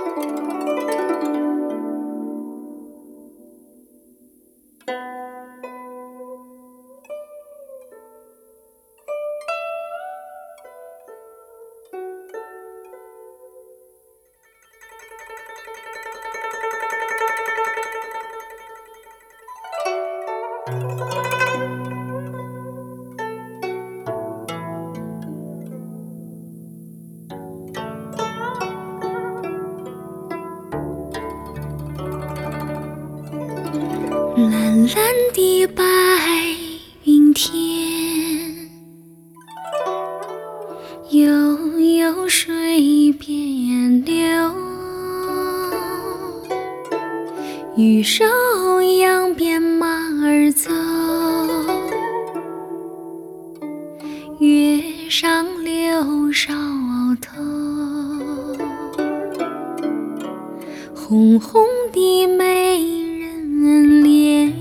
蓝蓝的白云天，悠悠水边流，玉手扬鞭马儿走，月上柳梢头，红红的美人脸，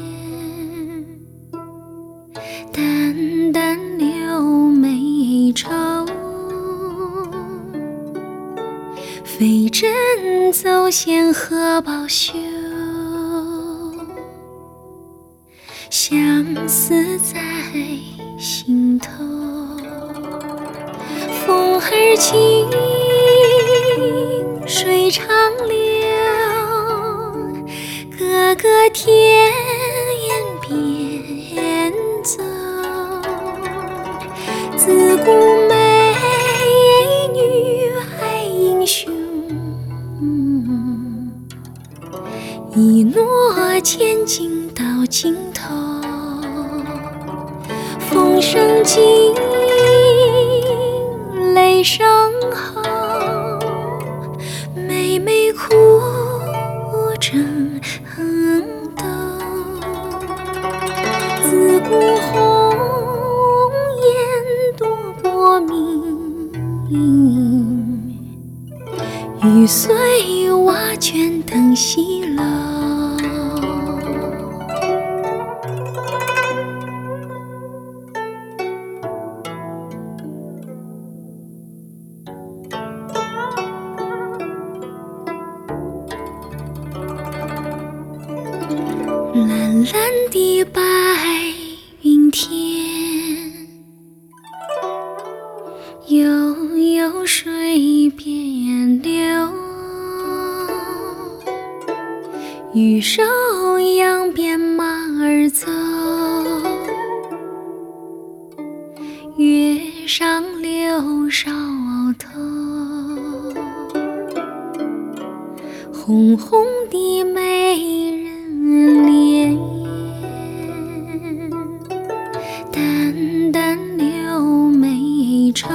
淡淡柳眉愁，飞针走线荷包绣，相思在心头。风儿轻，水长流，哥哥田野边走，自古美女爱英雄，一诺千金到尽头。风声紧，泪声后，妹妹哭争斗，自古红颜多薄命，玉碎瓦卷灯西楼。蓝蓝的白云天，悠悠水边流，玉手扬鞭马儿走，月上柳梢头，红红的美人脸，淡淡柳眉愁，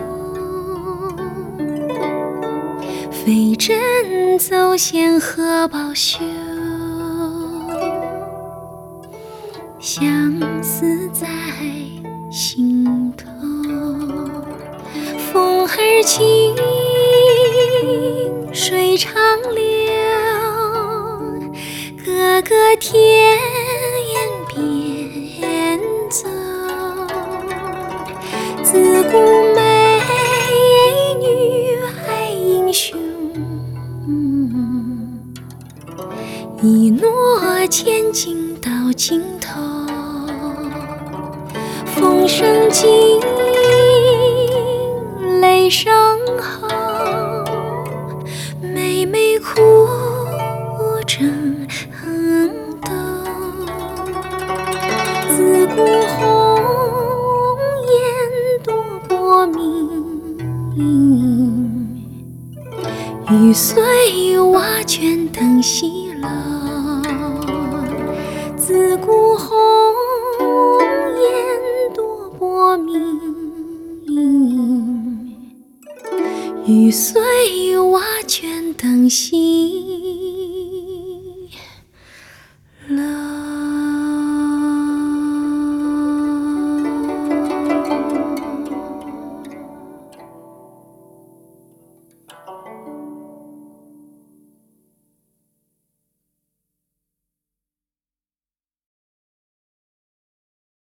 飞针走线荷包绣，相思在心头。风儿轻，水长流，哥哥田野边走，自古美女爱英雄，一诺千金到尽头。风声紧，泪声后，妹妹哭争斗，自古红颜多薄命，玉碎瓦卷灯西楼。自古红颜多薄命，玉碎瓦卷灯西